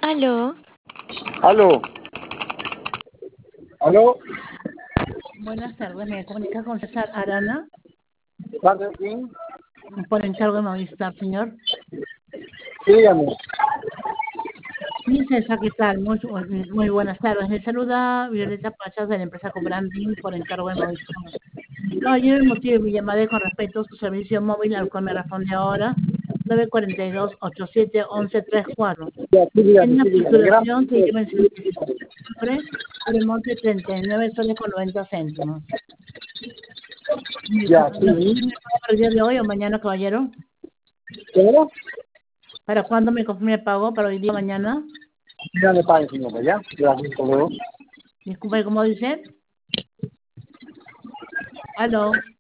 Aló, Aló, aló, Buenas tardes, me comunica con César Arana, ¿parte de quién? por encargo de Movistar, señor. Sí, dígame. Mi César, ¿qué tal? Muy buenas tardes. Le saluda Violeta Pachas de la empresa Cobranding por encargo de Movistar. Caballero, el motivo de mi llamada es con respecto a su servicio móvil al cual me responde ahora, 942-87-1134. En una Sí, dígame. facturación que Gracias. lleva en septiembre por el monte de 39 soles con 90 céntimos. Ya, ¿Lo sí. confirma para el día de hoy o mañana, caballero? ¿Cómo? ¿Para cuándo me confirma el pago? ¿Para hoy día o mañana? Ya me pague, señora, ya. Gracias, hasta luego. Disculpe, ¿cómo dice? Aló.